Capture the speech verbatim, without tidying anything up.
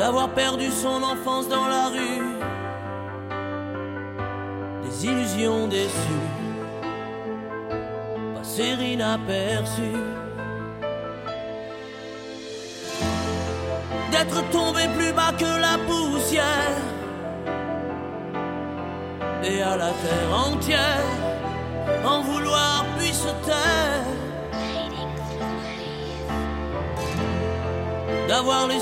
d'avoir perdu son enfance dans la rue, des illusions déçues, passer inaperçues, d'être tombé plus bas que la poussière et à la terre entière en vouloir puis se taire, d'avoir les